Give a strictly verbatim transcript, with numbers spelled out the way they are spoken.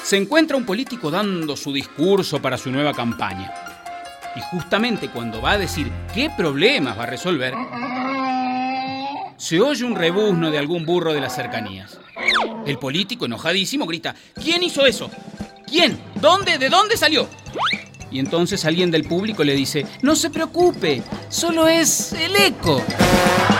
se encuentra un político dando su discurso para su nueva campaña. Y justamente cuando va a decir qué problemas va a resolver, se oye un rebuzno de algún burro de las cercanías. El político, enojadísimo, grita: ¿quién hizo eso? ¿Quién? ¿Dónde? ¿De dónde salió? Y entonces alguien del público le dice: no se preocupe, solo es el eco.